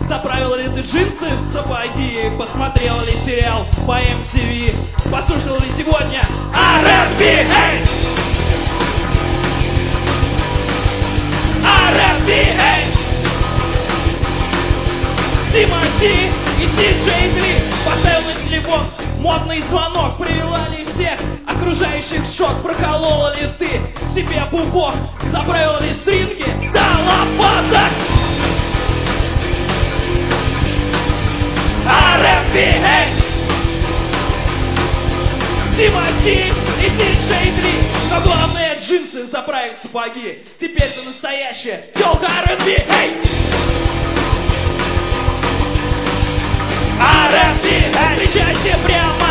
Заправил ли ты джинсы в сапоги? Посмотрел ли сериал по MTV? Послушал ли сегодня R&B? Эй! R&B, эй! Тимати и Диджей Дри. Поставил на телефон модный звонок. Привела ли всех окружающих в шок? Проколола ли ты себе пупок? Заправила ли стринги до лопаток? R&B, эй! Тимати и Диджей Дри. Но главное джинсы заправить сапоги. Теперь ты настоящая тёлка R&B, эй! R&B, эй! Встречайте прямо